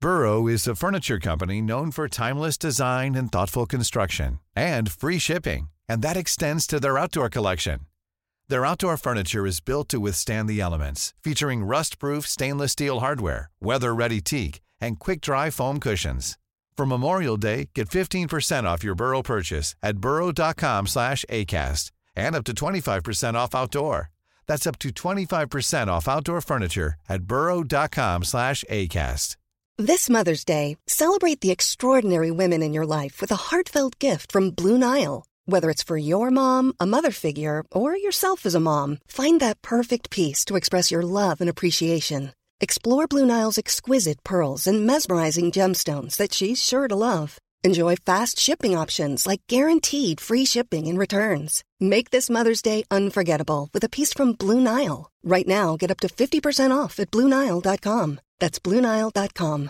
Burrow is a furniture company known for timeless design and thoughtful construction, and free shipping, and that extends to their outdoor collection. Their outdoor furniture is built to withstand the elements, featuring rust-proof stainless steel hardware, weather-ready teak, and quick-dry foam cushions. For Memorial Day, get 15% off your Burrow purchase at burrow.com/acast, and up to 25% off outdoor. That's up to 25% off outdoor furniture at burrow.com/acast. This Mother's Day, celebrate the extraordinary women in your life with a heartfelt gift from Blue Nile. Whether it's for your mom, a mother figure, or yourself as a mom, find that perfect piece to express your love and appreciation. Explore Blue Nile's exquisite pearls and mesmerizing gemstones that she's sure to love. Enjoy fast shipping options like guaranteed free shipping and returns. Make this Mother's Day unforgettable with a piece from Blue Nile. Right now, get up to 50% off at BlueNile.com. That's BlueNile.com.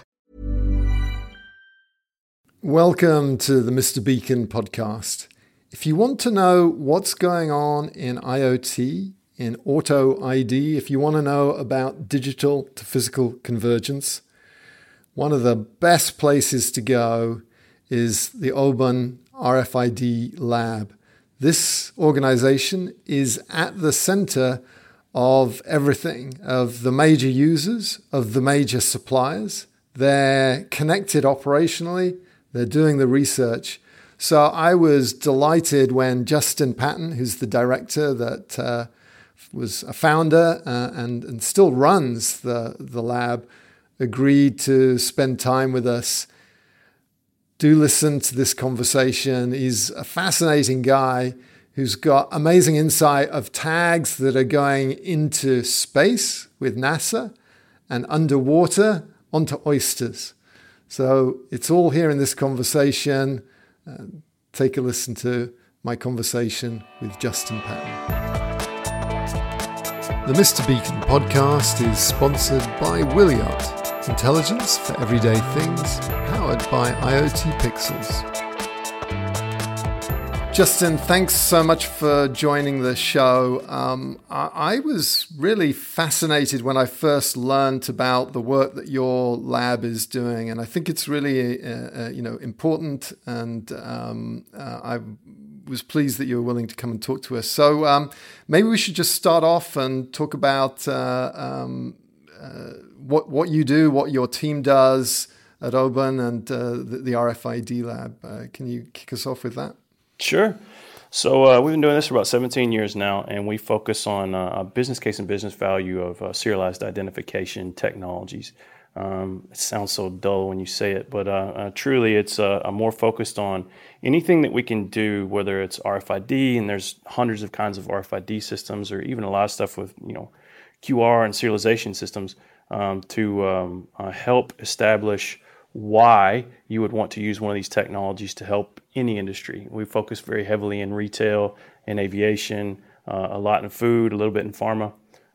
Welcome to the Mr. Beacon podcast. If you want to know what's going on in IoT, in auto ID, if you want to know about digital to physical convergence, one of the best places to go is the Oban RFID Lab. This organization is at the center of everything, of the major users, of the major suppliers. They're connected operationally. They're doing the research. So I was delighted when Justin Patton, who's the director that was a founder and still runs the lab, agreed to spend time with us. Do listen to this conversation. He's a fascinating guy who's got amazing insight of tags that are going into space with NASA and underwater onto oysters. So it's all here in this conversation. Take a listen to my conversation with Justin Patton. The Mr. Beacon podcast is sponsored by Wiliot, intelligence for everyday things, powered by IoT Pixels. Justin, thanks so much for joining the show. I was really fascinated when I first learned about the work that your lab is doing, and I think it's really important. And I was pleased that you were willing to come and talk to us. So maybe we should just start off and talk about what you do, what your team does at Oban and the RFID lab. Can you kick us off with that? Sure. So we've been doing this for about 17 years now, and we focus on a business case and business value of serialized identification technologies. It sounds so dull when you say it, but truly it's more focused on anything that we can do, whether it's RFID, and there's hundreds of kinds of RFID systems, or even a lot of stuff with QR and serialization systems to help establish why you would want to use one of these technologies to help any industry. We focus very heavily in retail and aviation, a lot in food, a little bit in pharma.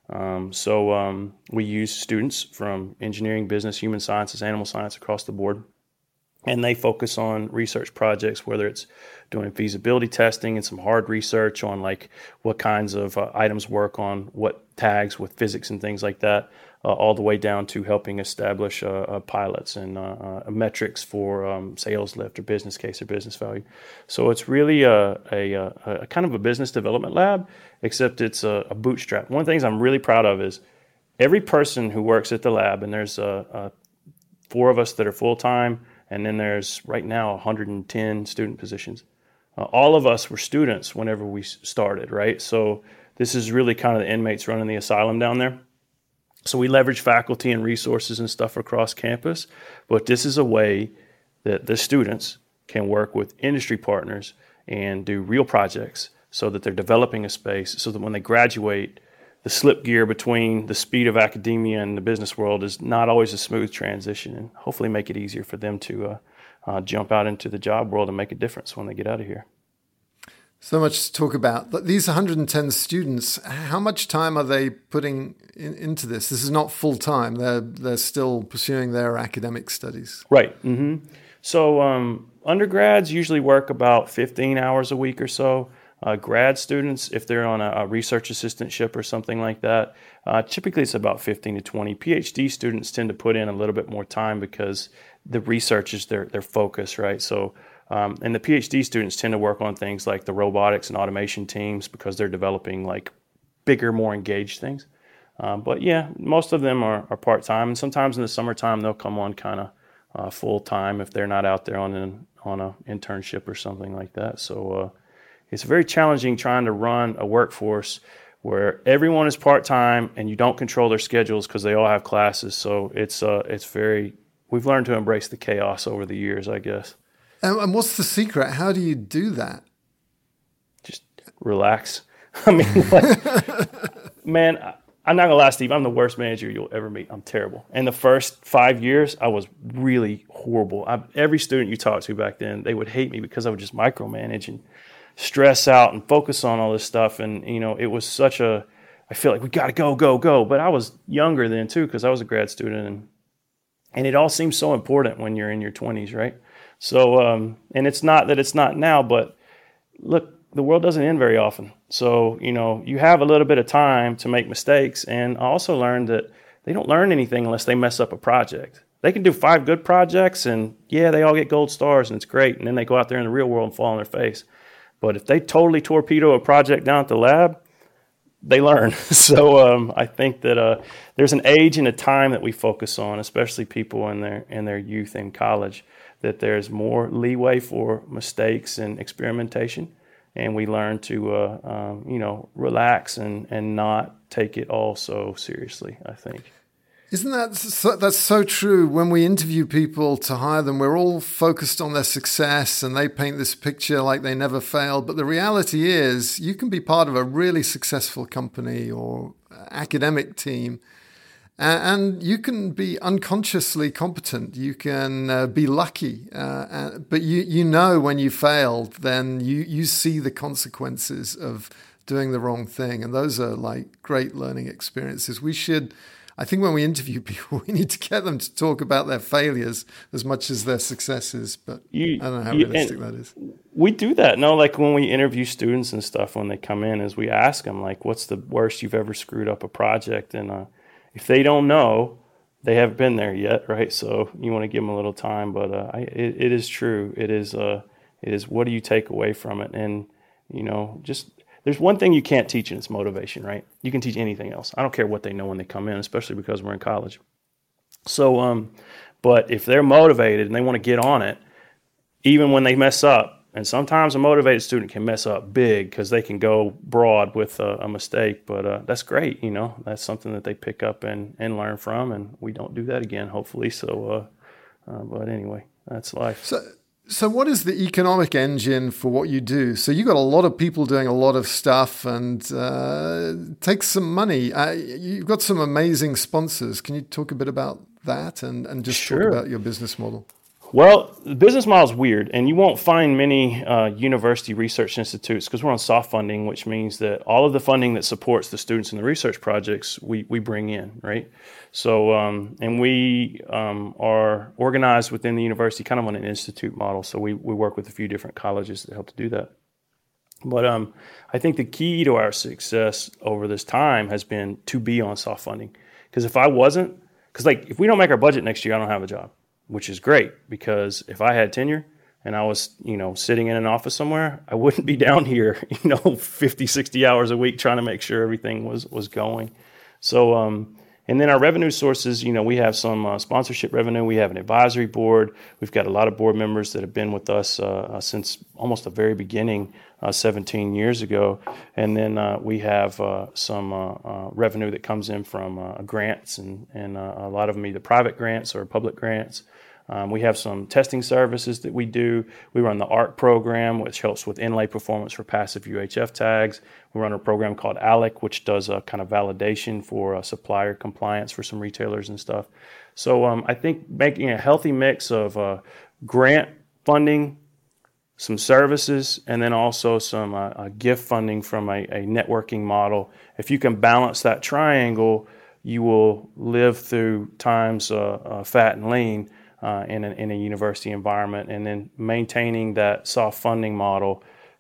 So we use students from engineering, business, human sciences, animal science across the board. And they focus on research projects, whether it's doing feasibility testing and some hard research on like what kinds of items work on what tags with physics and things like that, all the way down to helping establish pilots and metrics for sales lift or business case or business value. So it's really a kind of a business development lab, except it's a bootstrap. One of the things I'm really proud of is every person who works at the lab, and there's 4 of us that are full-time, and then there's right now 110 student positions. All of us were students whenever we started, right? So this is really kind of the inmates running the asylum down there. So we leverage faculty and resources and stuff across campus, but this is a way that the students can work with industry partners and do real projects so that they're developing a space so that when they graduate, the slip gear between the speed of academia and the business world is not always a smooth transition, and hopefully make it easier for them to jump out into the job world and make a difference when they get out of here. So much to talk about. But these 110 students, how much time are they putting into this? This is not full time. They're still pursuing their academic studies. Right. Mm-hmm. So undergrads usually work about 15 hours a week or so. Grad students, if they're on a research assistantship or something like that, typically it's about 15 to 20. PhD students tend to put in a little bit more time because the research is their focus, right? So, and the PhD students tend to work on things like the robotics and automation teams because they're developing like bigger, more engaged things. But yeah, most of them are part-time, and sometimes in the summertime they'll come on kind of full-time if they're not out there on an internship or something like that. So it's very challenging trying to run a workforce where everyone is part-time and you don't control their schedules because they all have classes. So we've learned to embrace the chaos over the years, I guess. And what's the secret? How do you do that? Just relax. I mean, man, I'm not going to lie, Steve. I'm the worst manager you'll ever meet. I'm terrible. And the first 5 years, I was really horrible. Every student you talked to back then, they would hate me because I would just micromanage and stress out and focus on all this stuff. And, it was I feel like we got to go. But I was younger then, too, because I was a grad student. And it all seems so important when you're in your 20s, right? So, and it's not that it's not now, but look, the world doesn't end very often. So, you have a little bit of time to make mistakes. And I also learned that they don't learn anything unless they mess up a project. They can do 5 good projects and yeah, they all get gold stars and it's great. And then they go out there in the real world and fall on their face. But if they totally torpedo a project down at the lab, they learn. So I think that there's an age and a time that we focus on, especially people in their youth and college, that there's more leeway for mistakes and experimentation. And we learn to, relax and not take it all so seriously, I think. Isn't that's so true? When we interview people to hire them, we're all focused on their success and they paint this picture like they never failed. But the reality is you can be part of a really successful company or academic team and you can be unconsciously competent. You can be lucky. But when you failed, then you see the consequences of doing the wrong thing. And those are like great learning experiences. I think when we interview people, we need to get them to talk about their failures as much as their successes. But I don't know how realistic that is. We do that. No, like when we interview students and stuff, when they come in, is we ask them, like, what's the worst you've ever screwed up a project? And if they don't know, they haven't been there yet, right? So you want to give them a little time. But it is true. It is what do you take away from it? And, just... There's one thing you can't teach, and it's motivation, right? You can teach anything else. I don't care what they know when they come in, especially because we're in college. So, but if they're motivated and they want to get on it, even when they mess up, and sometimes a motivated student can mess up big because they can go broad with a mistake, but that's great, That's something that they pick up and learn from, and we don't do that again, hopefully. So, but anyway, that's life. So what is the economic engine for what you do? So you've got a lot of people doing a lot of stuff and it takes some money. You've got some amazing sponsors. Can you talk a bit about that and just Sure. talk about your business model? Well, the business model is weird, and you won't find many university research institutes because we're on soft funding, which means that all of the funding that supports the students in the research projects, we bring in, right? So, and we are organized within the university kind of on an institute model. So we work with a few different colleges that help to do that. But I think the key to our success over this time has been to be on soft funding. Because if we don't make our budget next year, I don't have a job. Which is great because if I had tenure and I was, sitting in an office somewhere, I wouldn't be down here, 50, 60 hours a week trying to make sure everything was going. So, and then our revenue sources, we have some sponsorship revenue. We have an advisory board. We've got a lot of board members that have been with us since almost the very beginning, 17 years ago. And then we have some revenue that comes in from grants and a lot of them either private grants or public grants. We have some testing services that we do. We run the ARC program, which helps with inlay performance for passive UHF tags. We run a program called ALEC, which does a kind of validation for supplier compliance for some retailers and stuff. So I think making a healthy mix of grant funding, some services, and then also some gift funding from a networking model. If you can balance that triangle, you will live through times fat and lean in a university environment. And then maintaining that soft funding model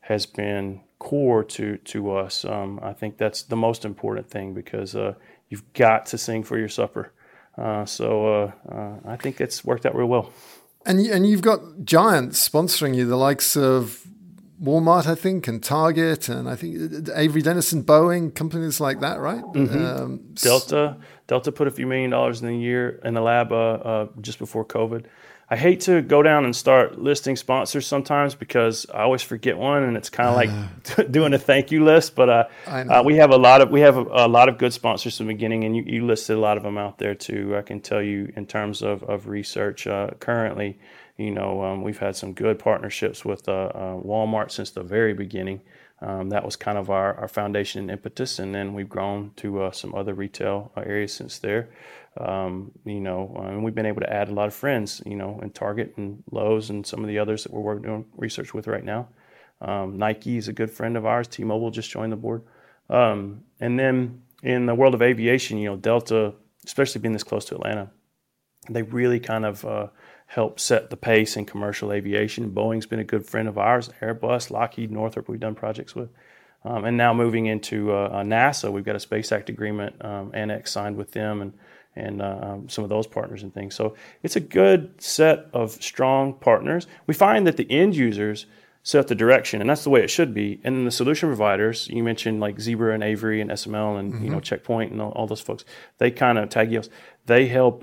has been core to us. I think that's the most important thing, because you've got to sing for your supper. So I think it's worked out real well. And you've got giants sponsoring you, the likes of Walmart, I think, and Target, and I think Avery Dennison, Boeing, companies like that, right? Mm-hmm. Delta put a few $1 million in the year in the lab just before COVID. I hate to go down and start listing sponsors sometimes, because I always forget one, and it's kind of like doing a thank you list. But we have a lot of good sponsors from the beginning, and you listed a lot of them out there too. I can tell you in terms of research currently, we've had some good partnerships with Walmart since the very beginning. That was kind of our foundation and impetus, and then we've grown to some other retail areas since there. And we've been able to add a lot of friends, in Target and Lowe's and some of the others that we're doing research with right now. Nike is a good friend of ours. T-Mobile just joined the board. And then in the world of aviation, Delta, especially being this close to Atlanta, they really kind of help set the pace in commercial aviation. Boeing's been a good friend of ours. Airbus, Lockheed, Northrop, we've done projects with. And now moving into NASA, we've got a Space Act agreement, annex signed with them, and some of those partners and things. So it's a good set of strong partners. We find that the end users set the direction, and that's the way it should be. And then the solution providers, you mentioned like Zebra and Avery and SML and Checkpoint and all those folks, they kind of Tagios, they help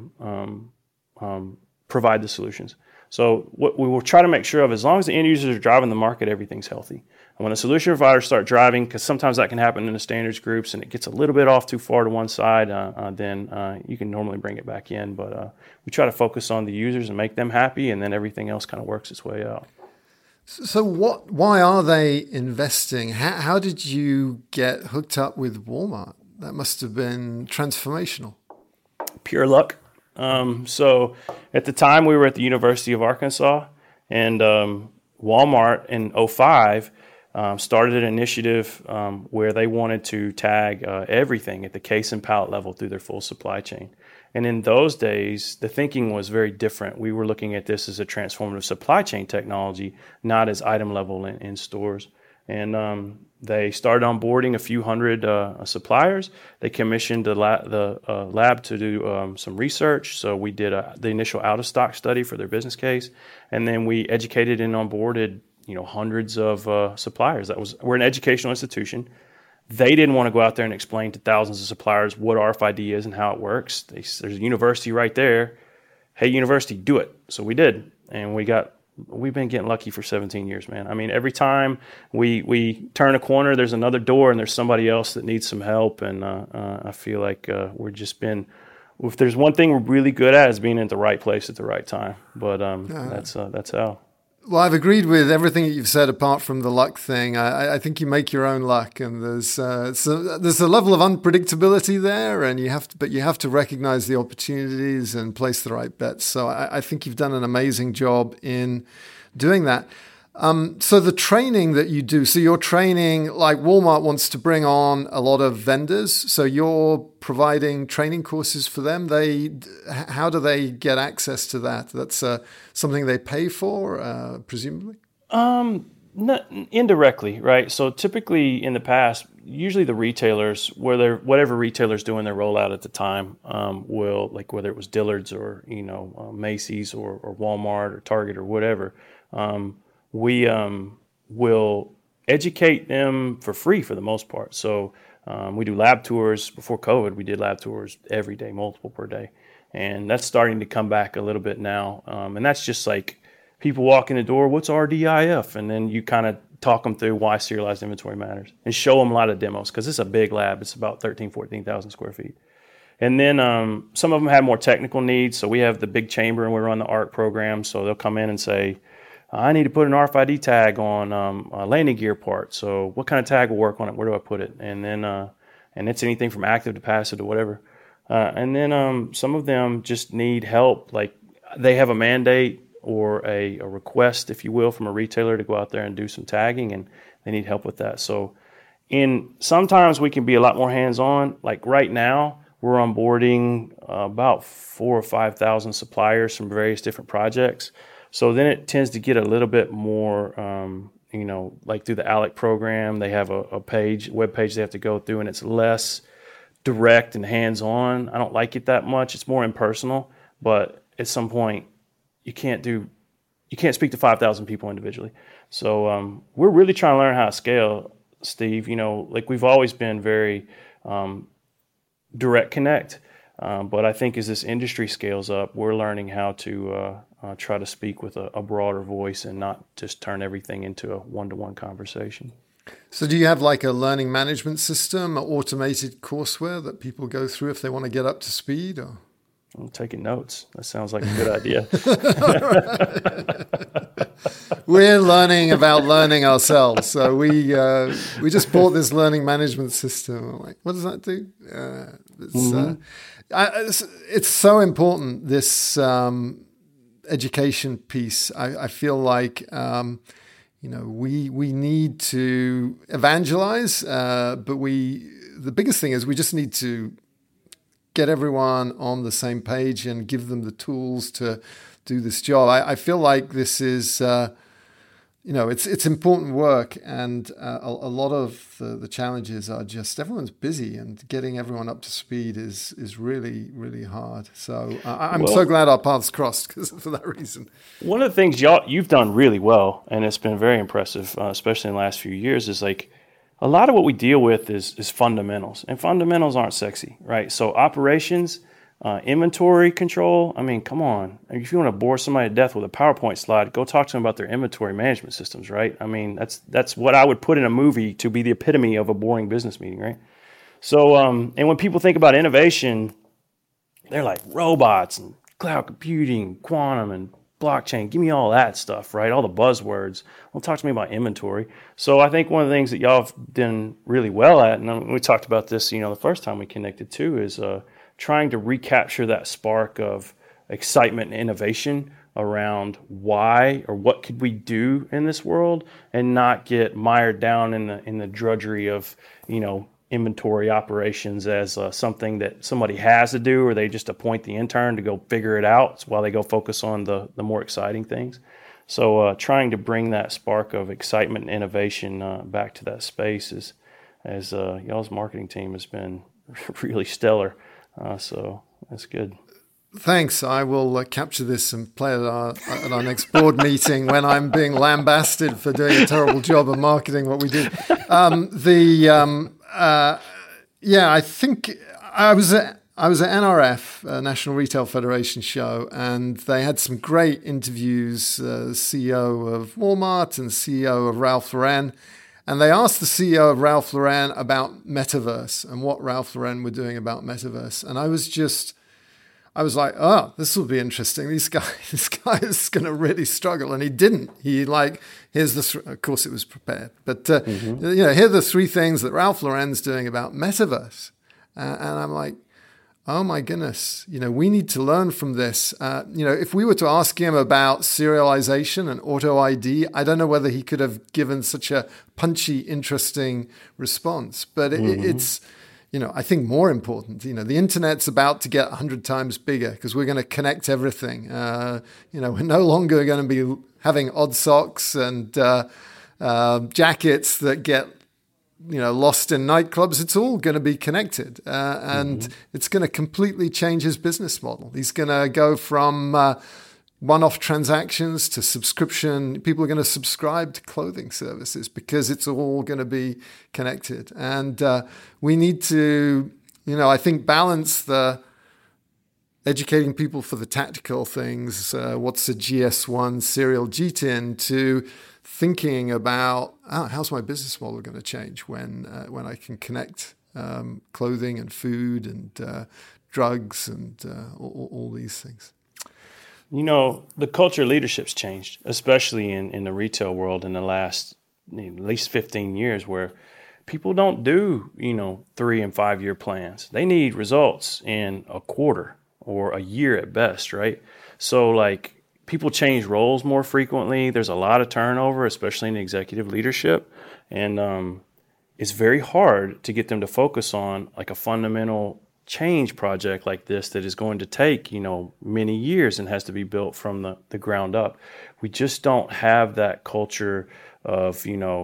provide the solutions. So what we will try to make sure of, as long as the end users are driving the market, everything's healthy. And when the solution providers start driving, because sometimes that can happen in the standards groups and it gets a little bit off too far to one side, then you can normally bring it back in. But we try to focus on the users and make them happy, and then everything else kind of works its way out. So why are they investing? How did you get hooked up with Walmart? That must have been transformational. Pure luck. So at the time we were at the University of Arkansas, and Walmart in 2005 started an initiative where they wanted to tag everything at the case and pallet level through their full supply chain. And in those days, the thinking was very different. We were looking at this as a transformative supply chain technology, not as item level in stores. And they started onboarding a few hundred suppliers. They commissioned the lab to do some research. So we did the initial out-of-stock study for their business case, and then we educated and onboarded hundreds of suppliers. We're an educational institution. They didn't want to go out there and explain to thousands of suppliers what RFID is and how it works. There's a university right there. Hey, university, do it. So we did, and we've been getting lucky for 17 years, man. I mean, every time we turn a corner, there's another door and there's somebody else that needs some help. And I feel like we're just been, if there's one thing we're really good at, is being at the right place at the right time. But that's how. Well, I've agreed with everything that you've said apart from the luck thing. I think you make your own luck, and there's a level of unpredictability there, and you have to recognize the opportunities and place the right bets. So I think you've done an amazing job in doing that. So the training that you do, so you're training, like Walmart wants to bring on a lot of vendors, so you're providing training courses for them. How do they get access to that? That's something they pay for, presumably? Not indirectly, right? So typically in the past, usually the retailers, whatever retailer's doing their rollout at the time, will, like whether it was Dillard's or Macy's or Walmart or Target or whatever, we will educate them for free for the most part. So we do lab tours. Before COVID, we did lab tours every day, multiple per day. And that's starting to come back a little bit now. And that's just like people walk in the door, what's RDIF? And then you kind of talk them through why serialized inventory matters and show them a lot of demos, because it's a big lab. It's about 14,000 square feet. And then some of them have more technical needs. So we have the big chamber and we run the ARC program. So they'll come in and say, I need to put an RFID tag on a landing gear part. So what kind of tag will work on it? Where do I put it? And then and it's anything from active to passive to whatever. And then some of them just need help. Like they have a mandate or a request, if you will, from a retailer to go out there and do some tagging, and they need help with that. So sometimes we can be a lot more hands-on. Like right now, we're onboarding about 4,000 or 5,000 suppliers from various different projects. So then it tends to get a little bit more like through the ALEC program, they have a web page they have to go through, and it's less direct and hands-on. I don't like it that much. It's more impersonal, but at some point you can't speak to 5,000 people individually. So we're really trying to learn how to scale, Steve. Like we've always been very direct connect. But I think as this industry scales up, we're learning how to try to speak with a broader voice and not just turn everything into a one-to-one conversation. So do you have like a learning management system, automated courseware that people go through if they want to get up to speed? Or? I'm taking notes. That sounds like a good idea. We're learning about learning ourselves. So we just bought this learning management system. I'm like, what does that do? It's so important, this education piece. I feel like we need to evangelize, but the biggest thing is we just need to get everyone on the same page and give them the tools to do this job. I feel like this is it's important work, and a lot of the challenges are just everyone's busy, and getting everyone up to speed is really, really hard. So I'm so glad our paths crossed because for that reason. One of the things you've done really well, and it's been very impressive, especially in the last few years, is like a lot of what we deal with is fundamentals, and fundamentals aren't sexy, right? So operations, inventory control. I mean, come on. If you want to bore somebody to death with a PowerPoint slide, go talk to them about their inventory management systems, right? I mean, that's what I would put in a movie to be the epitome of a boring business meeting, right? So, and when people think about innovation, they're like robots and cloud computing, quantum and blockchain. Give me all that stuff, right? All the buzzwords. Well, talk to me about inventory. So I think one of the things that y'all have done really well at, and we talked about this, the first time we connected too, is trying to recapture that spark of excitement and innovation around why or what could we do in this world, and not get mired down in the drudgery of, inventory operations as something that somebody has to do, or they just appoint the intern to go figure it out while they go focus on the more exciting things. So trying to bring that spark of excitement and innovation back to that space as y'all's marketing team has been really stellar. So that's good. Thanks. I will capture this and play it at our next board meeting when I'm being lambasted for doing a terrible job of marketing what we do. I think I was at NRF, National Retail Federation show, and they had some great interviews. The CEO of Walmart and CEO of Ralph Lauren. And they asked the CEO of Ralph Lauren about Metaverse and what Ralph Lauren were doing about Metaverse. And I was like, oh, this will be interesting. This guy is going to really struggle. And he didn't. Of course it was prepared. But, here are the three things that Ralph Lauren's doing about Metaverse. And I'm like, oh my goodness, we need to learn from this. If we were to ask him about serialization and auto ID, I don't know whether he could have given such a punchy, interesting response. But it's, I think more important, the internet's about to get 100 times bigger because we're going to connect everything. We're no longer going to be having odd socks and jackets that get lost in nightclubs. It's all going to be connected, and it's going to completely change his business model. He's going to go from one-off transactions to subscription. People are going to subscribe to clothing services because it's all going to be connected. And we need to, I think, balance the educating people for the tactical things. What's a GS1 serial GTIN to thinking about how's my business model going to change when I can connect clothing and food and drugs and all these things. The culture of leadership's changed, especially in the retail world in the last at least 15 years, where people don't do 3 and 5 year plans. They need results in a quarter or a year at best, right? So people change roles more frequently. There's a lot of turnover, especially in executive leadership. And it's very hard to get them to focus on a fundamental change project like this that is going to take, many years and has to be built from the ground up. We just don't have that culture of,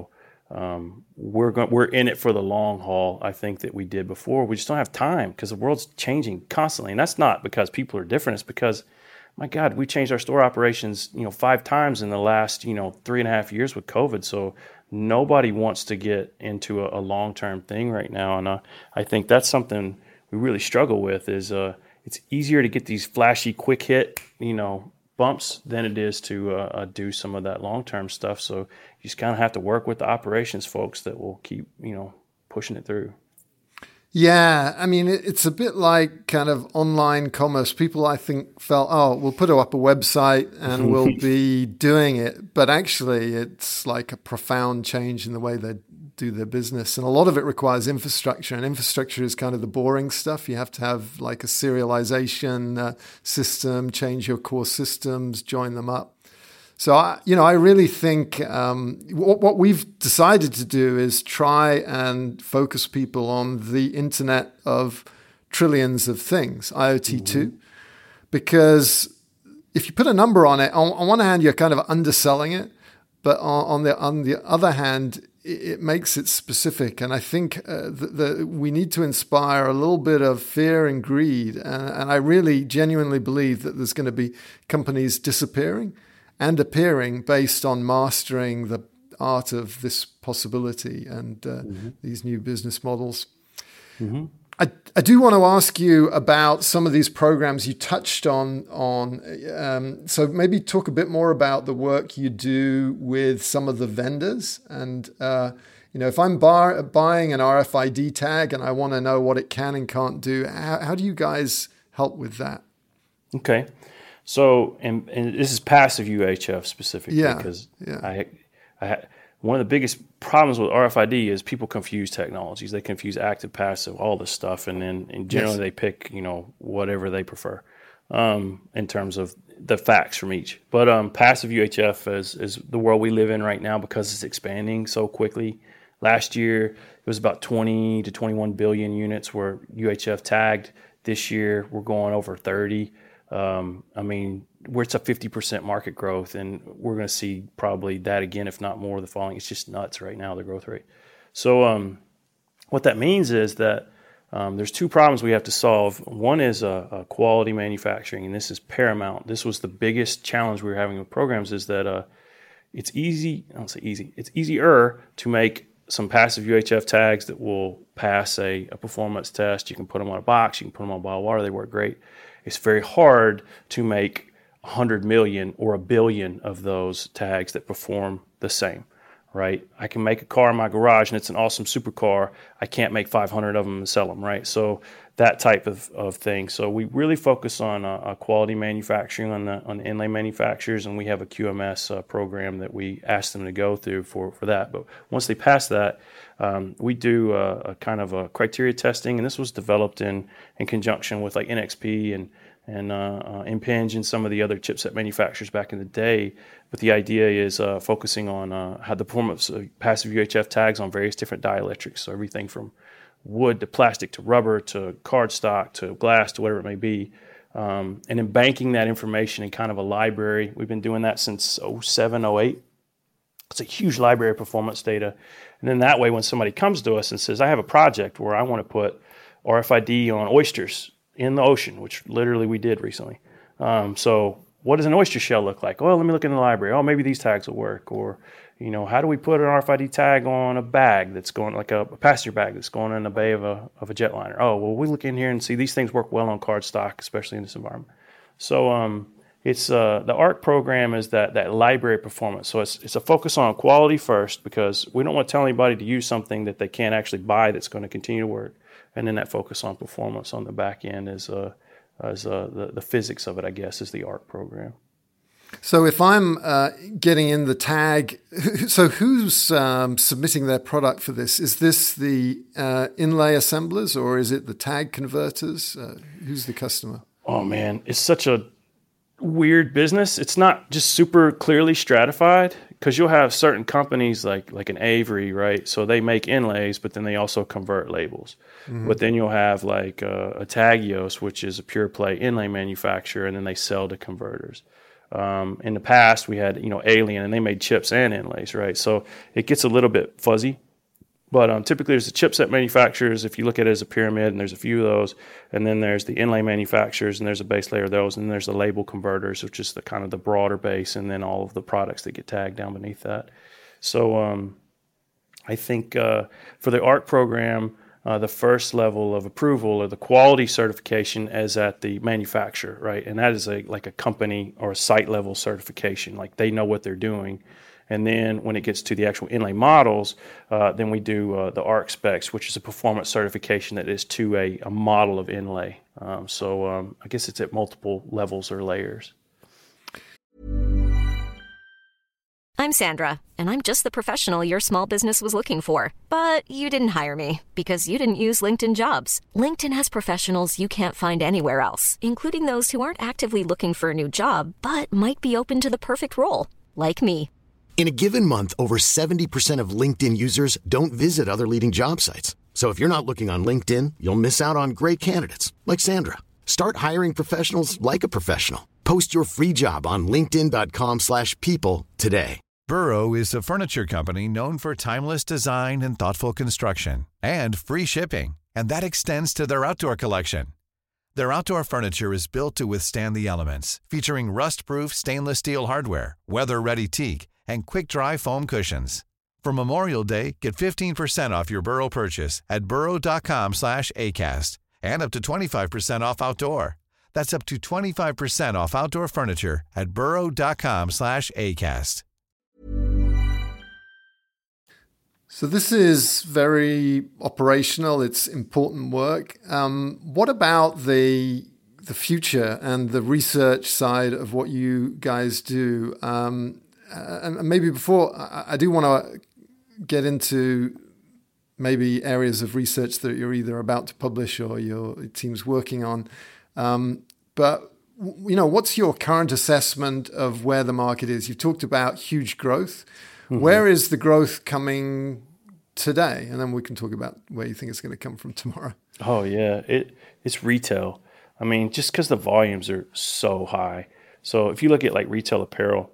we're in it for the long haul. I think that we did before. We just don't have time because the world's changing constantly. And that's not because people are different. It's because, my God, we changed our store operations, 5 times in the last, 3.5 years with COVID. So nobody wants to get into a long-term thing right now. And I think that's something we really struggle with is it's easier to get these flashy, quick hit, bumps than it is to do some of that long-term stuff. So you just kind of have to work with the operations folks that will keep, pushing it through. Yeah, I mean, it's a bit like kind of online commerce. People, I think, felt, we'll put up a website and we'll be doing it. But actually, it's like a profound change in the way they do their business. And a lot of it requires infrastructure. And infrastructure is kind of the boring stuff. You have to have like a serialization system, change your core systems, join them up. So, I really think what we've decided to do is try and focus people on the Internet of trillions of things, IoT 2, because if you put a number on it, on one hand, you're kind of underselling it, but on the other hand, it makes it specific. And I think we need to inspire a little bit of fear and greed. And I really genuinely believe that there's going to be companies disappearing and appearing based on mastering the art of this possibility and these new business models. Mm-hmm. I do want to ask you about some of these programs you touched on. So maybe talk a bit more about the work you do with some of the vendors. And, if I'm buying an RFID tag and I want to know what it can and can't do, how do you guys help with that? Okay. So, and this is passive UHF specifically, because one of the biggest problems with RFID is people confuse technologies. They confuse active, passive, all this stuff, and generally they pick whatever they prefer in terms of the facts from each. But passive UHF is the world we live in right now because it's expanding so quickly. Last year it was about 20 to 21 billion units were UHF tagged. This year we're going over 30. It's a 50% market growth, and we're going to see probably that again, if not more, the following. It's just nuts right now, the growth rate. So what that means is that there's 2 problems we have to solve. One is quality manufacturing, and this is paramount. This was the biggest challenge we were having with programs is that it's easy. I don't say easy. It's easier to make some passive UHF tags that will pass a performance test. You can put them on a box. You can put them on bottled water. They work great. It's very hard to make 100 million or a billion of those tags that perform the same, right? I can make a car in my garage and it's an awesome supercar. I can't make 500 of them and sell them, right? So that type of thing. So we really focus on quality manufacturing on the inlay manufacturers, and we have a QMS program that we ask them to go through for that. But once they pass that, we do a kind of a criteria testing, and this was developed in conjunction with like NXP and Impinj and some of the other chipset manufacturers back in the day. But the idea is focusing on how the performance of passive UHF tags on various different dielectrics, so everything from wood to plastic to rubber to cardstock to glass to whatever it may be, and then banking that information in kind of a library. We've been doing that since 07, 08. It's a huge library of performance data. And then that way, when somebody comes to us and says, I have a project where I want to put RFID on oysters in the ocean, which literally we did recently. So what does an oyster shell look like? Oh, let me look in the library. Oh, maybe these tags will work. Or, how do we put an RFID tag on a bag that's going, like a passenger bag that's going in the bay of a jetliner? Oh, well, we look in here and see these things work well on cardstock, especially in this environment. So it's the ARC program is that library performance. So it's a focus on quality first, because we don't want to tell anybody to use something that they can't actually buy that's going to continue to work. And then that focus on performance on the back end is the physics of it, I guess, is the ARC program. So if I'm getting in the tag, so who's submitting their product for this? Is this the inlay assemblers, or is it the tag converters? Who's the customer? Oh, man, it's such a weird business. It's not just super clearly stratified, because you'll have certain companies like an Avery, right? So they make inlays, but then they also convert labels. Mm-hmm. But then you'll have like a Tagios, which is a pure play inlay manufacturer, and then they sell to converters. In the past, we had Alien, and they made chips and inlays, right? So it gets a little bit fuzzy. But typically there's the chipset manufacturers, if you look at it as a pyramid, and there's a few of those. And then there's the inlay manufacturers, and there's a base layer of those. And then there's the label converters, which is the kind of the broader base, and then all of the products that get tagged down beneath that. So I think for the ARC program, the first level of approval or the quality certification is at the manufacturer, right? And that is like a company or a site level certification. Like they know what they're doing. And then when it gets to the actual inlay models, then we do the ARC specs, which is a performance certification that is to a model of inlay. So I guess it's at multiple levels or layers. I'm Sandra, and I'm just the professional your small business was looking for. But you didn't hire me because you didn't use LinkedIn Jobs. LinkedIn has professionals you can't find anywhere else, including those who aren't actively looking for a new job, but might be open to the perfect role, like me. In a given month, over 70% of LinkedIn users don't visit other leading job sites. So if you're not looking on LinkedIn, you'll miss out on great candidates like Sandra. Start hiring professionals like a professional. Post your free job on linkedin.com/people today. Burrow is a furniture company known for timeless design and thoughtful construction and free shipping, and that extends to their outdoor collection. Their outdoor furniture is built to withstand the elements, featuring rust-proof stainless steel hardware, weather-ready teak, and quick-dry foam cushions. For Memorial Day, get 15% off your Burrow purchase at burrow.com/ACAST and up to 25% off outdoor. That's up to 25% off outdoor furniture at burrow.com/ACAST. So this is very operational. It's important work. What about the future and the research side of what you guys do? And maybe before, I do want to get into maybe areas of research that you're either about to publish or your team's working on. But what's your current assessment of where the market is? You've talked about huge growth. Mm-hmm. Where is the growth coming today? And then we can talk about where you think it's going to come from tomorrow. Oh, yeah. It's retail. I mean, just because the volumes are so high. So if you look at like retail apparel,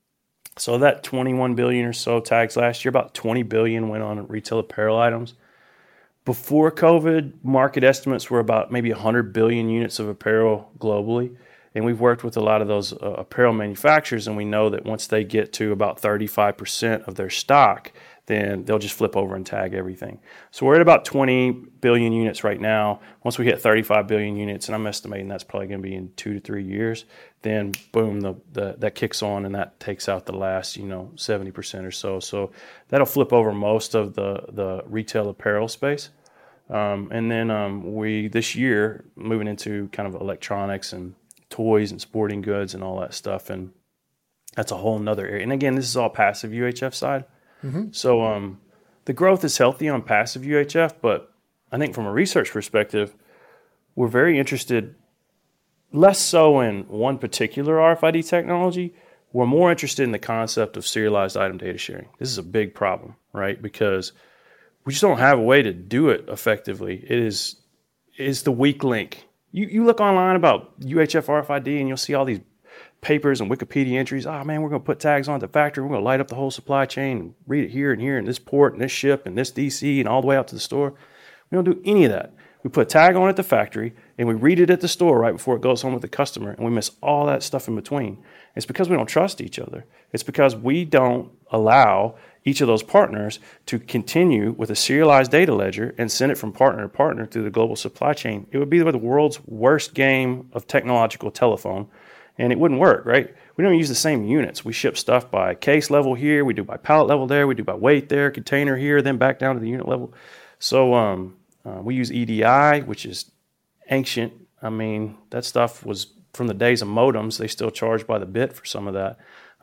so that 21 billion or so tags last year, about 20 billion went on retail apparel items. Before COVID, market estimates were about maybe 100 billion units of apparel globally. And we've worked with a lot of those apparel manufacturers, and we know that once they get to about 35% of their stock, then they'll just flip over and tag everything. So we're at about 20 billion units right now. Once we hit 35 billion units, and I'm estimating that's probably going to be in 2 to 3 years, then boom, that kicks on, and that takes out the last 70% or so. So that'll flip over most of the retail apparel space. And then we this year moving into kind of electronics and toys and sporting goods and all that stuff, and that's a whole nother area. And again, this is all passive UHF side. Mm-hmm. So the growth is healthy on passive UHF, but I think from a research perspective, we're very interested, less so in one particular RFID technology. We're more interested in the concept of serialized item data sharing. This is a big problem, right? Because we just don't have a way to do it effectively. It is the weak link. You look online about UHF RFID and you'll see all these papers and Wikipedia entries. Oh man, we're going to put tags on at the factory. We're going to light up the whole supply chain and read it here and this port and this ship and this DC and all the way out to the store. We don't do any of that. We put a tag on at the factory and we read it at the store right before it goes home with the customer, and we miss all that stuff in between. It's because we don't trust each other. It's because we don't allow each of those partners to continue with a serialized data ledger and send it from partner to partner through the global supply chain. It would be the world's worst game of technological telephone, and it wouldn't work, right? We don't use the same units. We ship stuff by case level here, we do by pallet level there, we do by weight there, container here, then back down to the unit level. So we use EDI, which is ancient. I mean, that stuff was from the days of modems. They still charge by the bit for some of that.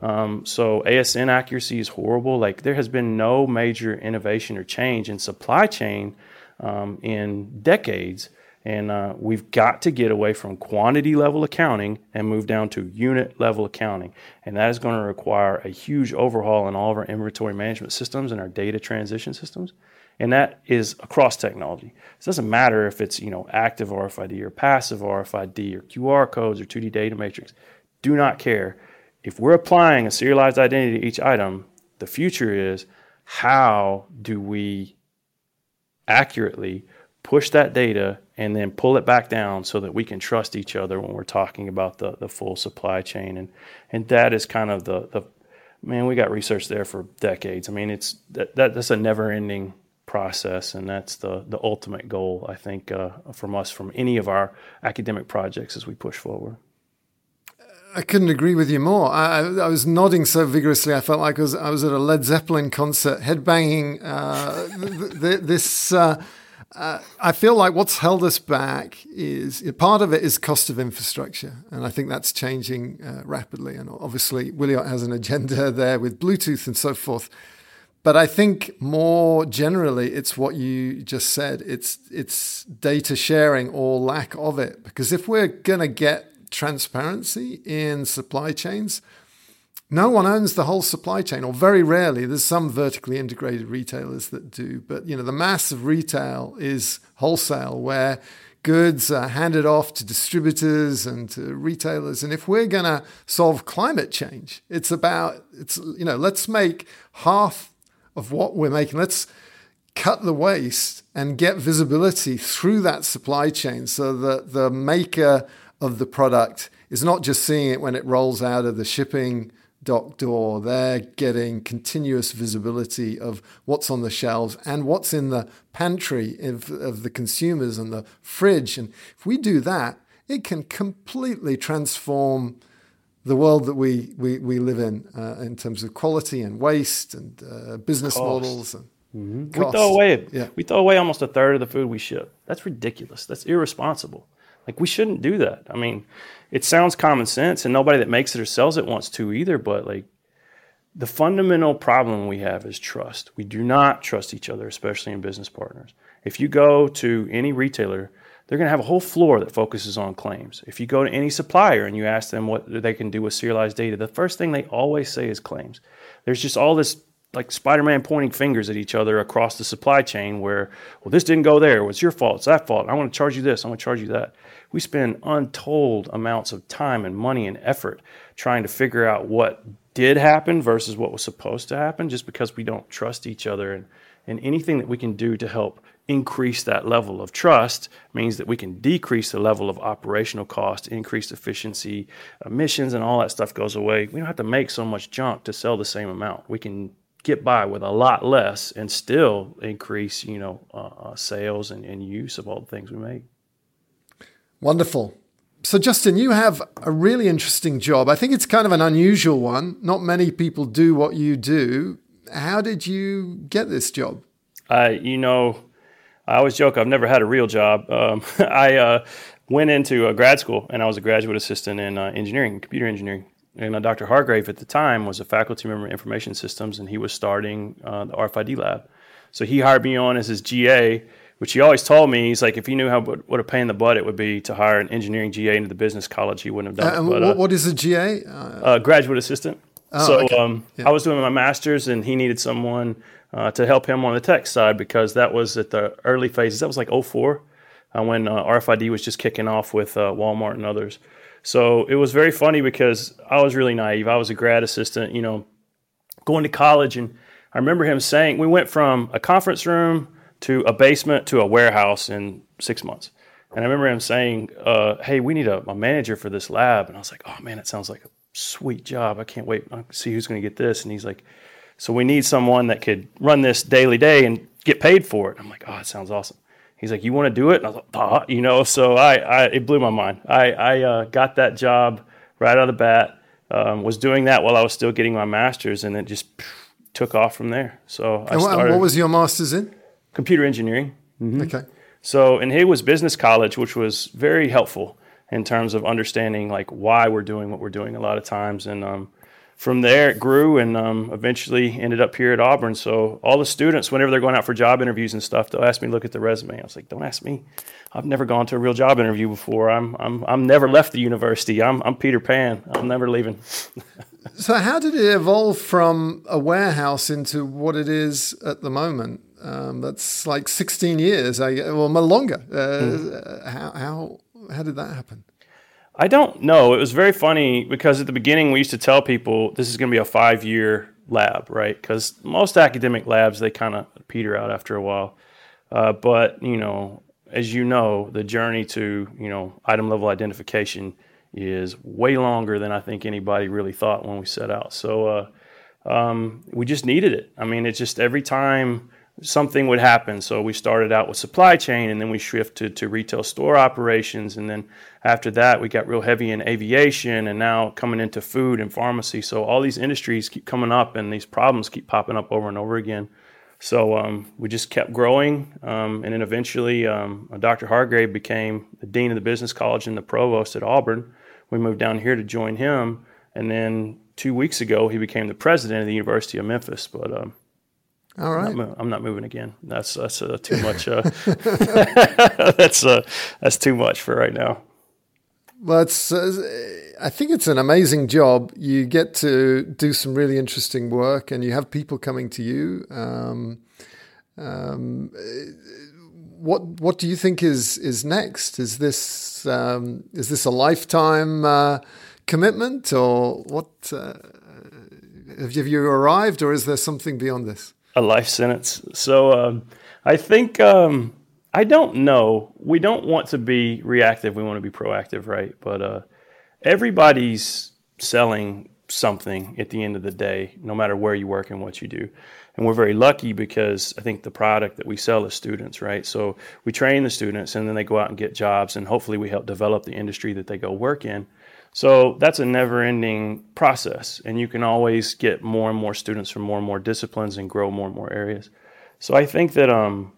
So ASN accuracy is horrible. Like, there has been no major innovation or change in supply chain in decades. And we've got to get away from quantity level accounting and move down to unit level accounting. And that is going to require a huge overhaul in all of our inventory management systems and our data transition systems. And that is across technology. It doesn't matter if it's, active RFID or passive RFID or QR codes or 2D data matrix. Do not care. If we're applying a serialized identity to each item, the future is how do we accurately push that data and then pull it back down so that we can trust each other when we're talking about the full supply chain. And that is kind of the we got research there for decades. I mean, that's a never-ending process, and that's the ultimate goal, I think, from us, from any of our academic projects as we push forward. I couldn't agree with you more. I was nodding so vigorously, I felt like I was at a Led Zeppelin concert, headbanging this... I feel like what's held us back is part of it is cost of infrastructure, and I think that's changing rapidly. And obviously, Wiliot has an agenda there with Bluetooth and so forth. But I think more generally, it's what you just said. It's data sharing or lack of it. Because if we're going to get transparency in supply chains, no one owns the whole supply chain, or very rarely. There's some vertically integrated retailers that do. But, the mass of retail is wholesale, where goods are handed off to distributors and to retailers. And if we're going to solve climate change, let's make half of what we're making. Let's cut the waste and get visibility through that supply chain so that the maker of the product is not just seeing it when it rolls out of the shipping dock door. They're getting continuous visibility of what's on the shelves and what's in the pantry of the consumers and the fridge. And if we do that, it can completely transform the world that we live in terms of quality and waste and business models and cost. We throw away almost a third of the food we ship. That's ridiculous. That's irresponsible. We shouldn't do that. I mean, it sounds common sense, and nobody that makes it or sells it wants to either, but the fundamental problem we have is trust. We do not trust each other, especially in business partners. If you go to any retailer, they're going to have a whole floor that focuses on claims. If you go to any supplier and you ask them what they can do with serialized data, the first thing they always say is claims. There's just all this Spider-Man pointing fingers at each other across the supply chain where, well, this didn't go there. Well, it's your fault. It's that fault. I want to charge you this. I want to charge you that. We spend untold amounts of time and money and effort trying to figure out what did happen versus what was supposed to happen just because we don't trust each other. And anything that we can do to help increase that level of trust means that we can decrease the level of operational cost, increase efficiency, emissions, and all that stuff goes away. We don't have to make so much junk to sell the same amount. We can get by with a lot less and still increase, sales and use of all the things we make. Wonderful. So, Justin, you have a really interesting job. I think it's kind of an unusual one. Not many people do what you do. How did you get this job? I always joke I've never had a real job. I went into a grad school, and I was a graduate assistant in engineering, computer engineering. And Dr. Hargrave at the time was a faculty member in information systems, and he was starting the RFID lab. So he hired me on as his GA, which he always told me, he's like, if he knew what a pain in the butt it would be to hire an engineering GA into the business college, he wouldn't have done it. But, what is a GA? Graduate assistant. Okay. I was doing my master's, and he needed someone to help him on the tech side because that was at the early phases. That was like 2004 when RFID was just kicking off with Walmart and others. So it was very funny because I was really naive. I was a grad assistant, going to college. And I remember him saying, we went from a conference room to a basement to a warehouse in 6 months. And I remember him saying, hey, we need a manager for this lab. And I was like, oh, man, it sounds like a sweet job. I can't wait to see who's going to get this. And he's like, so we need someone that could run this daily day and get paid for it. I'm like, oh, it sounds awesome. He's like, you want to do it? And I was like, so it blew my mind. I got that job right out of the bat, was doing that while I was still getting my master's, and it just took off from there. So I started. What was your master's in? Computer engineering. Mm-hmm. Okay. So, and it was business college, which was very helpful in terms of understanding why we're doing what we're doing a lot of times. And from there, it grew and eventually ended up here at Auburn. So all the students, whenever they're going out for job interviews and stuff, they'll ask me to look at the resume. I was like, don't ask me. I've never gone to a real job interview before. I'm never left the university. I'm Peter Pan. I'm never leaving. So how did it evolve from a warehouse into what it is at the moment? That's like 16 years, longer. How did that happen? I don't know. It was very funny because at the beginning we used to tell people this is going to be a 5-year lab, right? Because most academic labs, they kind of peter out after a while. But, as you know, the journey to, item level identification is way longer than I think anybody really thought when we set out. So we just needed it. I mean, it's just every time something would happen. So we started out with supply chain, and then we shifted to retail store operations. And then after that, we got real heavy in aviation, and now coming into food and pharmacy. So all these industries keep coming up, and these problems keep popping up over and over again. So we just kept growing. And then eventually Dr. Hargrave became the dean of the business college and the provost at Auburn. We moved down here to join him. And then 2 weeks ago, he became the president of the University of Memphis. But all right, I'm not moving again. That's too much. That's too much for right now. Well, I think it's an amazing job. You get to do some really interesting work, and you have people coming to you. What do you think is next? Is this a lifetime commitment, or what? Have you arrived, or is there something beyond this? A life sentence. So I think. I don't know. We don't want to be reactive. We want to be proactive, right? But everybody's selling something at the end of the day, no matter where you work and what you do. And we're very lucky because I think the product that we sell is students, right? So we train the students, and then they go out and get jobs, and hopefully we help develop the industry that they go work in. So that's a never-ending process, and you can always get more and more students from more and more disciplines and grow more and more areas. So I think that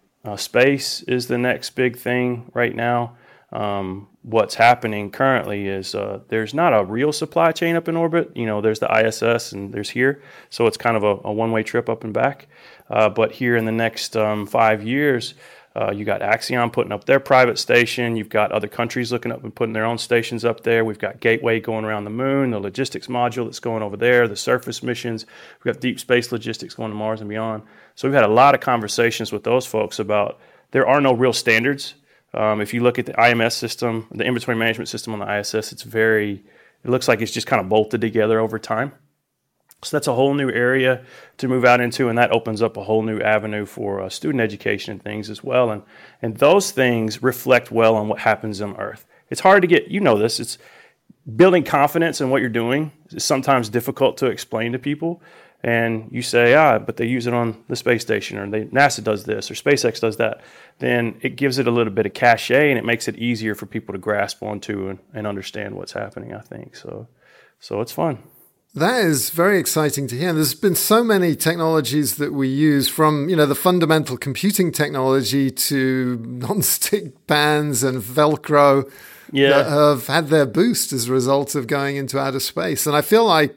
space is the next big thing right now. What's happening currently is there's not a real supply chain up in orbit. There's the ISS and there's here. So it's kind of a one-way trip up and back. But here in the next 5 years, you got Axiom putting up their private station. You've got other countries looking up and putting their own stations up there. We've got Gateway going around the moon, the logistics module that's going over there, the surface missions. We've got deep space logistics going to Mars and beyond. So we've had a lot of conversations with those folks about there are no real standards. If you look at the IMS system, the inventory management system on the ISS, it looks like it's just kind of bolted together over time. So that's a whole new area to move out into, and that opens up a whole new avenue for student education and things as well. And those things reflect well on what happens on Earth. It's hard to get, this, it's building confidence in what you're doing is sometimes difficult to explain to people. And you say, but they use it on the space station, or NASA does this, or SpaceX does that. Then it gives it a little bit of cachet, and it makes it easier for people to grasp onto and understand what's happening, I think. So it's fun. That is very exciting to hear. There's been so many technologies that we use, from the fundamental computing technology to non-stick pans and Velcro, that have had their boost as a result of going into outer space. And I feel like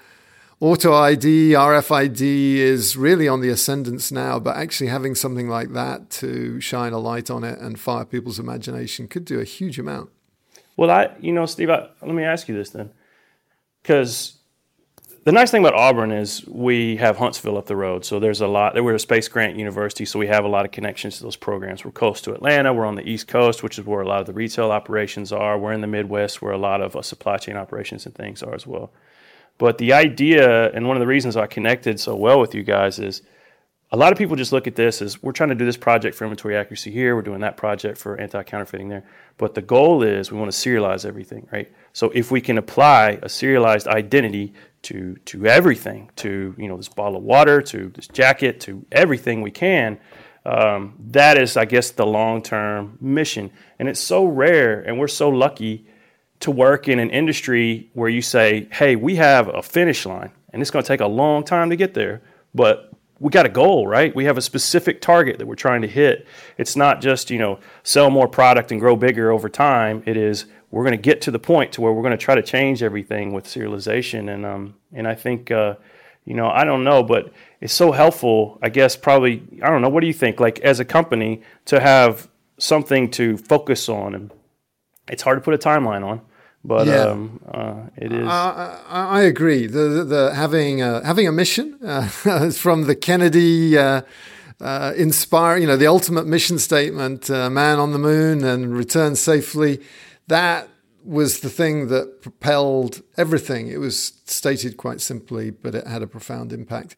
Auto ID, RFID is really on the ascendance now, but actually having something like that to shine a light on it and fire people's imagination could do a huge amount. Well, Steve, let me ask you this then, because the nice thing about Auburn is we have Huntsville up the road. So we're a space grant university, so we have a lot of connections to those programs. We're close to Atlanta. We're on the East Coast, which is where a lot of the retail operations are. We're in the Midwest, where a lot of supply chain operations and things are as well. But the idea, and one of the reasons I connected so well with you guys, is a lot of people just look at this as we're trying to do this project for inventory accuracy here, we're doing that project for anti-counterfeiting there. But the goal is we want to serialize everything, right? So if we can apply a serialized identity to everything, to this bottle of water, to this jacket, to everything we can, that is, I guess, the long-term mission. And it's so rare, and we're so lucky to work in an industry where you say, hey, we have a finish line, and it's going to take a long time to get there, but we got a goal, right? We have a specific target that we're trying to hit. It's not just, sell more product and grow bigger over time. It is, we're going to get to the point to where we're going to try to change everything with serialization. And I think, I don't know, but it's so helpful, I guess, probably, I don't know, what do you think? Like as a company to have something to focus on, and it's hard to put a timeline on, but it is. I agree. The having a mission from the Kennedy inspire, the ultimate mission statement, man on the moon and return safely. That was the thing that propelled everything. It was stated quite simply, but it had a profound impact.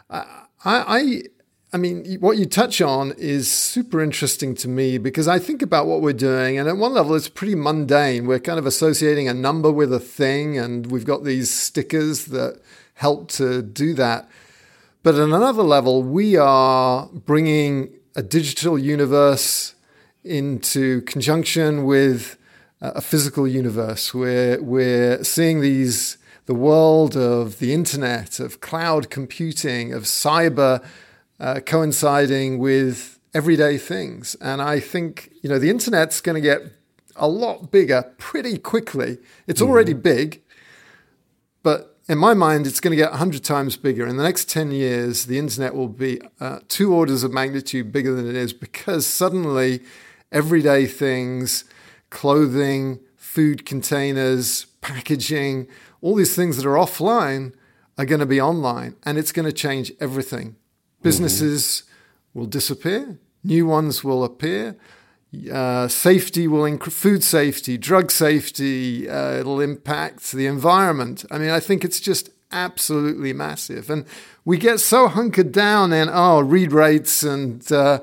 I mean, what you touch on is super interesting to me because I think about what we're doing, and at one level, it's pretty mundane. We're kind of associating a number with a thing, and we've got these stickers that help to do that. But at another level, we are bringing a digital universe into conjunction with a physical universe. We're seeing the world of the internet, of cloud computing, of cyber coinciding with everyday things. And I think, the internet's going to get a lot bigger pretty quickly. It's already big, but in my mind, it's going to get 100 times bigger. In the next 10 years, the internet will be 2 orders of magnitude bigger than it is because suddenly everyday things, clothing, food containers, packaging, all these things that are offline are going to be online, and it's going to change everything. Businesses will disappear. New ones will appear. Safety will increase, food safety, drug safety. It'll impact the environment. I mean, I think it's just absolutely massive. And we get so hunkered down in, read rates and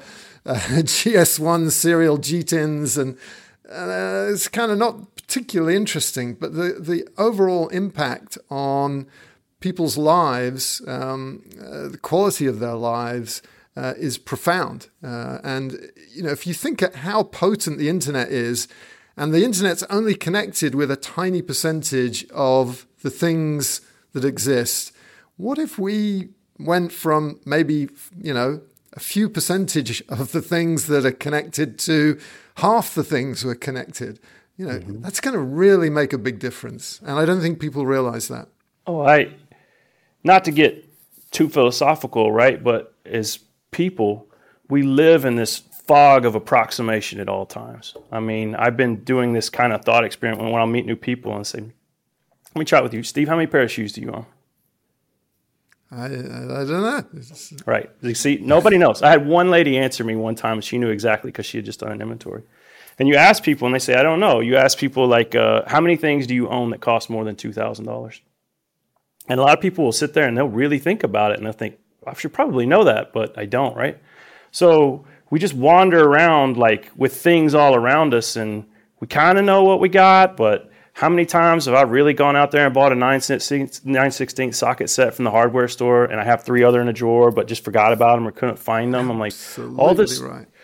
GS1 serial GTINs, and it's kind of not particularly interesting. But the overall impact on people's lives, the quality of their lives is profound. And, if you think at how potent the internet is, and the internet's only connected with a tiny percentage of the things that exist, what if we went from maybe, a few percentage of the things that are connected to half the things were connected? That's going to really make a big difference. And I don't think people realize that. Not to get too philosophical, right? But as people, we live in this fog of approximation at all times. I mean, I've been doing this kind of thought experiment when I'll meet new people and say, let me chat with you. Steve, how many pair of shoes do you own? I don't know. Right. You see, nobody knows. I had one lady answer me one time, and she knew exactly because she had just done an inventory. And you ask people, and they say, I don't know. You ask people, like, how many things do you own that cost more than $2,000? And a lot of people will sit there and they'll really think about it and they'll think, I should probably know that, but I don't, right? So we just wander around like with things all around us and we kind of know what we got, but how many times have I really gone out there and bought a 9/16 socket set from the hardware store and I have 3 other in a drawer but just forgot about them or couldn't find them? I'm like, all this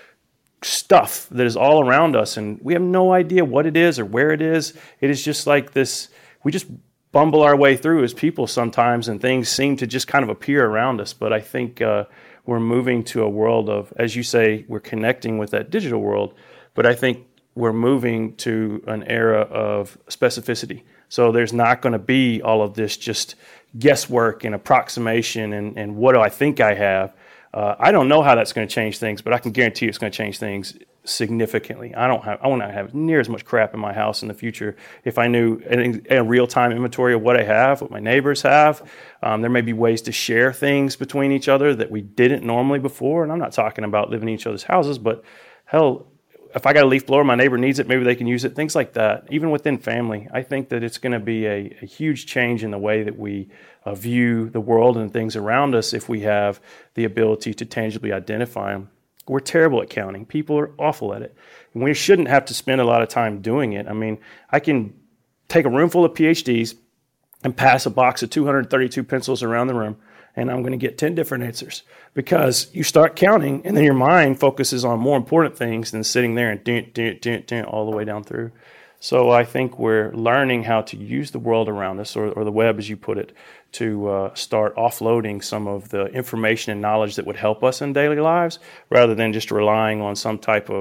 stuff that is all around us and we have no idea what it is or where it is. It is just like this, we just bumble our way through as people sometimes, and things seem to just kind of appear around us. But I think we're moving to a world of, as you say, we're connecting with that digital world, but I think we're moving to an era of specificity. So there's not going to be all of this just guesswork and approximation and what do I think I have. I don't know how that's going to change things, but I can guarantee it's going to change things significantly. I won't have near as much crap in my house in the future if I knew a real-time inventory of what I have, what my neighbors have. There may be ways to share things between each other that we didn't normally before. And I'm not talking about living in each other's houses, but hell, if I got a leaf blower, my neighbor needs it, maybe they can use it, things like that. Even within family, I think that it's going to be a huge change in the way that we view the world and things around us if we have the ability to tangibly identify them. We're terrible at counting. People are awful at it. And we shouldn't have to spend a lot of time doing it. I mean, I can take a room full of PhDs and pass a box of 232 pencils around the room, and I'm going to get 10 different answers because you start counting, and then your mind focuses on more important things than sitting there and all the way down through. So I think we're learning how to use the world around us, or the web, as you put it, to start offloading some of the information and knowledge that would help us in daily lives rather than just relying on some type of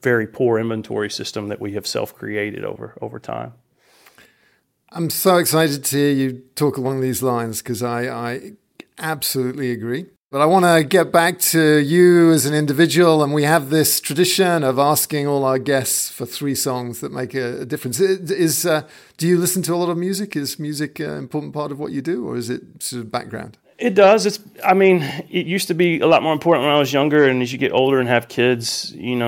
very poor inventory system that we have self-created over time. I'm so excited to hear you talk along these lines because I absolutely agree. But I want to get back to you as an individual, and we have this tradition of asking all our guests for 3 songs that make a difference. Do you listen to a lot of music? Is music an important part of what you do, or is it sort of background? It does. It used to be a lot more important when I was younger, and as you get older and have kids,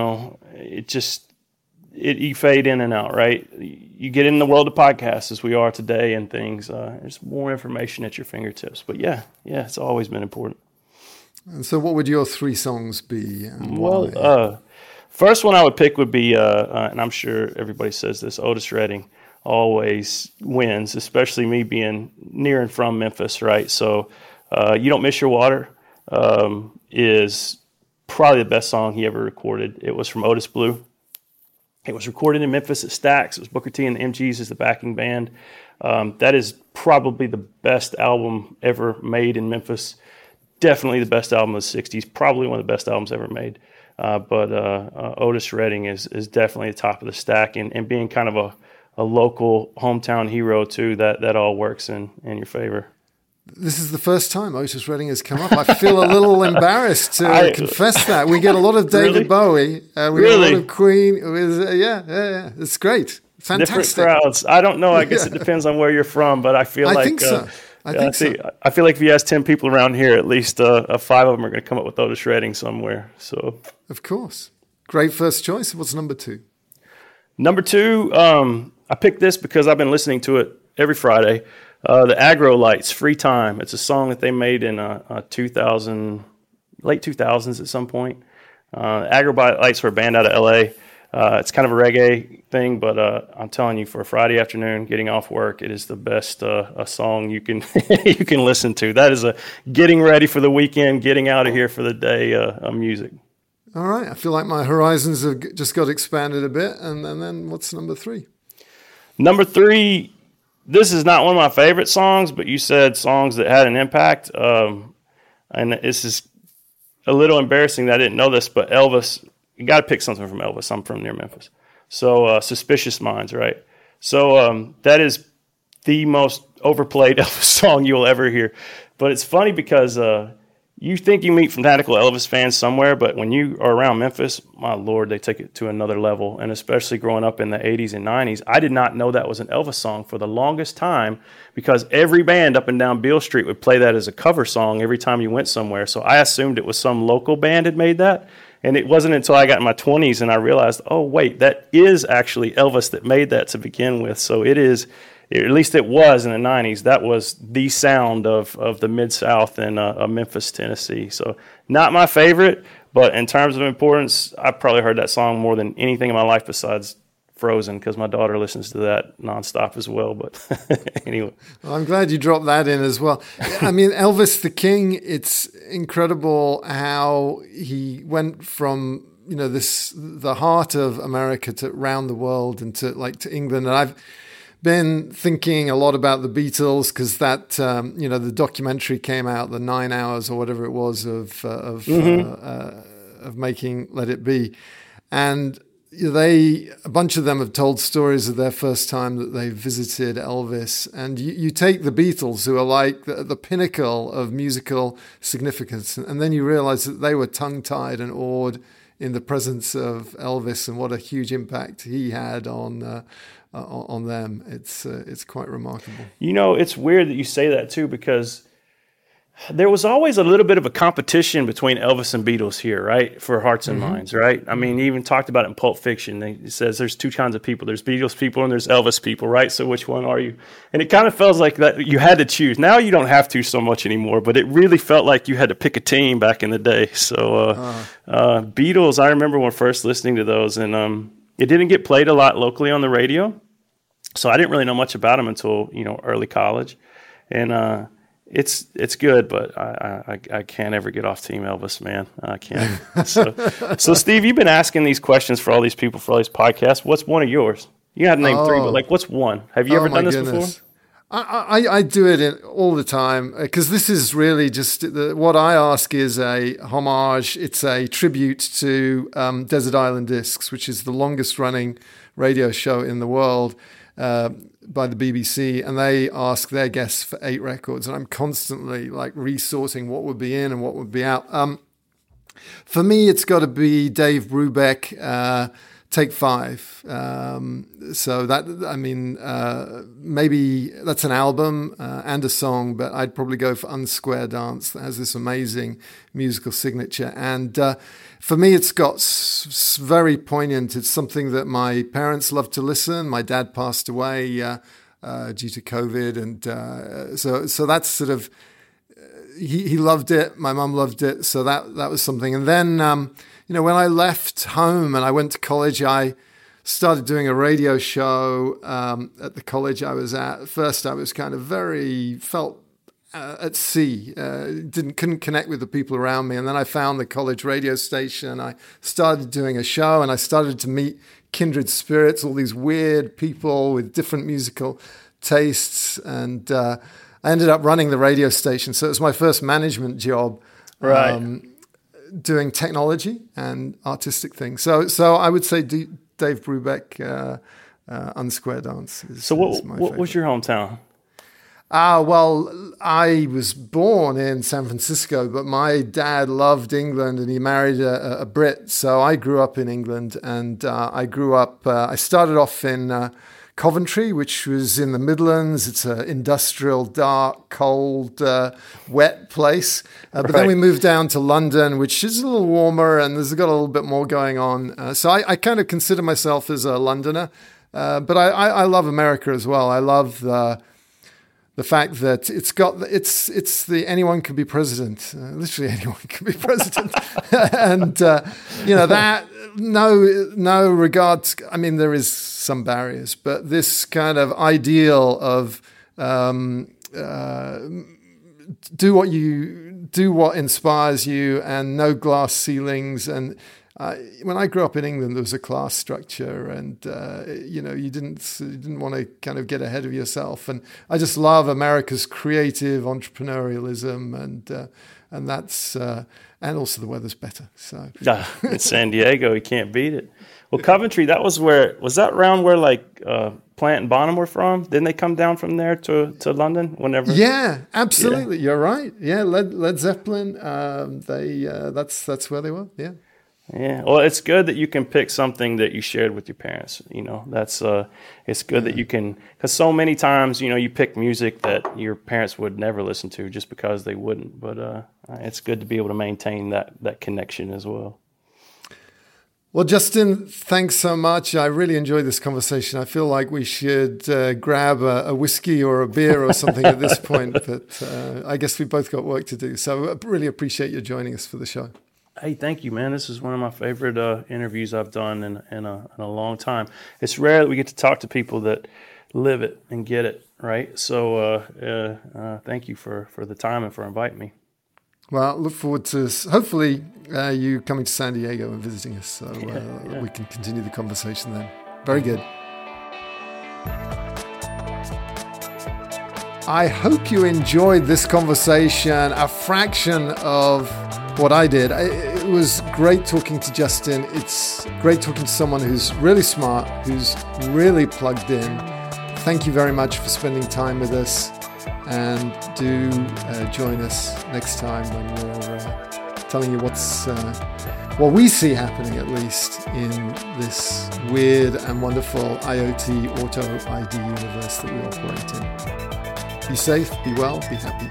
you fade in and out, right? You get in the world of podcasts as we are today and things. There's more information at your fingertips. But yeah, it's always been important. And so what would your 3 songs be? First one I would pick would be, and I'm sure everybody says this, Otis Redding always wins, especially me being near and from Memphis, right? So You Don't Miss Your Water is probably the best song he ever recorded. It was from Otis Blue. It was recorded in Memphis at Stax. It was Booker T and the MGs as the backing band. That is probably the best album ever made in Memphis. Definitely the best album of the 60s. Probably one of the best albums ever made. But Otis Redding is definitely the top of the stack. And being kind of a local hometown hero, too, that all works in your favor. This is the first time Otis Redding has come up. I feel a little embarrassed to confess that. We get a lot of David Bowie. We get a lot of Queen. Yeah. It's great. Fantastic. Different crowds. I don't know. I guess it depends on where you're from, but I feel like... I think so. I feel like if you ask 10 people around here, at least 5 of them are going to come up with Otis Redding somewhere. So, of course. Great first choice. What's number 2? Number 2, I picked this because I've been listening to it every Friday. The Agro Lights, Free Time. It's a song that they made in late 2000s at some point. Agro Lights were a band out of L.A. It's kind of a reggae thing, but I'm telling you, for a Friday afternoon, getting off work, it is the best a song you can you can listen to. That is a getting ready for the weekend, getting out of here for the day music. All right. I feel like my horizons have just got expanded a bit. And then what's number 3? Number 3, this is not one of my favorite songs, but you said songs that had an impact. And this is a little embarrassing that I didn't know this, but Elvis... You got to pick something from Elvis. I'm from near Memphis. So Suspicious Minds, right? So that is the most overplayed Elvis song you'll ever hear. But it's funny because you think you meet fanatical Elvis fans somewhere, but when you are around Memphis, my Lord, they take it to another level. And especially growing up in the 80s and 90s, I did not know that was an Elvis song for the longest time because every band up and down Beale Street would play that as a cover song every time you went somewhere. So I assumed it was some local band had made that. And it wasn't until I got in my 20s and I realized, oh, wait, that is actually Elvis that made that to begin with. So it is, at least it was in the 90s, that was the sound of the Mid-South and Memphis, Tennessee. So not my favorite, but in terms of importance, I probably heard that song more than anything in my life besides Frozen, because my daughter listens to that nonstop as well. But anyway. Well, I'm glad you dropped that in as well. I mean, Elvis the King, it's incredible how he went from, the heart of America to around the world and to England. And I've been thinking a lot about the Beatles because that, the documentary came out, the 9 hours or whatever it was of making Let It Be. And a bunch of them have told stories of their first time that they visited Elvis. And you take the Beatles, who are like the pinnacle of musical significance, and then you realize that they were tongue-tied and awed in the presence of Elvis and what a huge impact he had on them. It's quite remarkable. It's weird that you say that, too, because there was always a little bit of a competition between Elvis and Beatles here, right? For hearts and minds, right? I mean, he even talked about it in Pulp Fiction. He says there's 2 kinds of people. There's Beatles people and there's Elvis people, right? So which one are you? And it kind of feels like that you had to choose. Now you don't have to so much anymore, but it really felt like you had to pick a team back in the day. So Beatles, I remember when first listening to those, and it didn't get played a lot locally on the radio. So I didn't really know much about them until, early college. And it's good, but I can't ever get off Team Elvis, man. I can't. So Steve, you've been asking these questions for all these people, for all these podcasts. What's one of yours? You had to name 3, but what's one? Have you ever done this before? I do it all the time because this is really just what I ask is a homage. It's a tribute to Desert Island Discs, which is the longest running radio show in the world by the BBC, and they ask their guests for 8 records, and I'm constantly like resourcing what would be in and what would be out. For me, it's got to be Dave Brubeck, Take 5. So that, I mean, maybe that's an album and a song, but I'd probably go for Unsquare Dance that has this amazing musical signature. And for me, it's got very poignant. It's something that my parents loved to listen. My dad passed away due to COVID. And so that's sort of, he loved it. My mum loved it. So that was something. And then, when I left home and I went to college, I started doing a radio show at the college I was at. At first, I was kind of felt at sea, couldn't connect with the people around me. And then I found the college radio station. I started doing a show and I started to meet kindred spirits, all these weird people with different musical tastes. And I ended up running the radio station. So it was my first management job. Right. Doing technology and artistic things. So I would say Dave Brubeck, Unsquare Dance. So what was your hometown? Well, I was born in San Francisco, but my dad loved England and he married a Brit. So I grew up in England, and I started off in Coventry, which was in the Midlands. It's an industrial, dark, cold, wet place. But then we moved down to London, which is a little warmer and there's got a little bit more going on. So I kind of consider myself as a Londoner. But I love America as well. I love the fact that it's the anyone can be president. Literally anyone can be president. And, that no regard. I mean, there is some barriers, but this kind of ideal of do what inspires you, and no glass ceilings. And when I grew up in England, there was a class structure, and you didn't want to kind of get ahead of yourself. And I just love America's creative entrepreneurialism, and that's and also the weather's better. So in San Diego, you can't beat it. Well, Coventry, was that around where like Plant and Bonham were from? Didn't they come down from there to London whenever? Yeah, absolutely. Yeah. You're right. Yeah, Led Zeppelin. That's where they were. Yeah. Yeah. Well, it's good that you can pick something that you shared with your parents. That's it's good that you can, because so many times you pick music that your parents would never listen to just because they wouldn't. But it's good to be able to maintain that connection as well. Well, Justin, thanks so much. I really enjoyed this conversation. I feel like we should grab a whiskey or a beer or something at this point, but I guess we've both got work to do. So I really appreciate you joining us for the show. Hey, thank you, man. This is one of my favorite interviews I've done in a long time. It's rare that we get to talk to people that live it and get it, right? So thank you for the time and for inviting me. Well, look forward to hopefully you coming to San Diego and visiting us, so we can continue the conversation then. Very good. I hope you enjoyed this conversation, a fraction of what I did. It was great talking to Justin. It's great talking to someone who's really smart, who's really plugged in. Thank you very much for spending time with us. And do join us next time when we're telling you what we see happening, at least, in this weird and wonderful IoT auto ID universe that we operate in. Be safe, be well, be happy.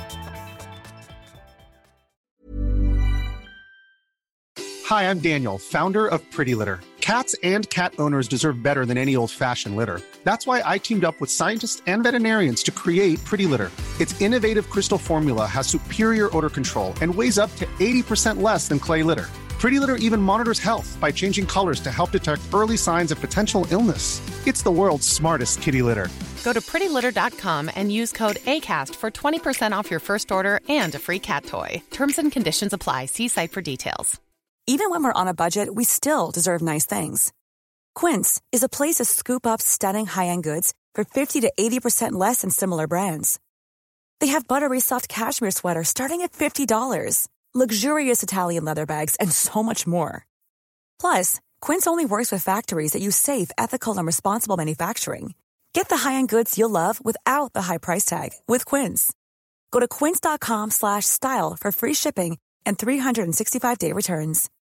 Hi, I'm Daniel, founder of Pretty Litter. Cats and cat owners deserve better than any old-fashioned litter. That's why I teamed up with scientists and veterinarians to create Pretty Litter. Its innovative crystal formula has superior odor control and weighs up to 80% less than clay litter. Pretty Litter even monitors health by changing colors to help detect early signs of potential illness. It's the world's smartest kitty litter. Go to prettylitter.com and use code ACAST for 20% off your first order and a free cat toy. Terms and conditions apply. See site for details. Even when we're on a budget, we still deserve nice things. Quince is a place to scoop up stunning high-end goods for 50 to 80% less than similar brands. They have buttery soft cashmere sweaters starting at $50, luxurious Italian leather bags, and so much more. Plus, Quince only works with factories that use safe, ethical, and responsible manufacturing. Get the high-end goods you'll love without the high price tag with Quince. Go to quince.com/style for free shipping and 365-day returns.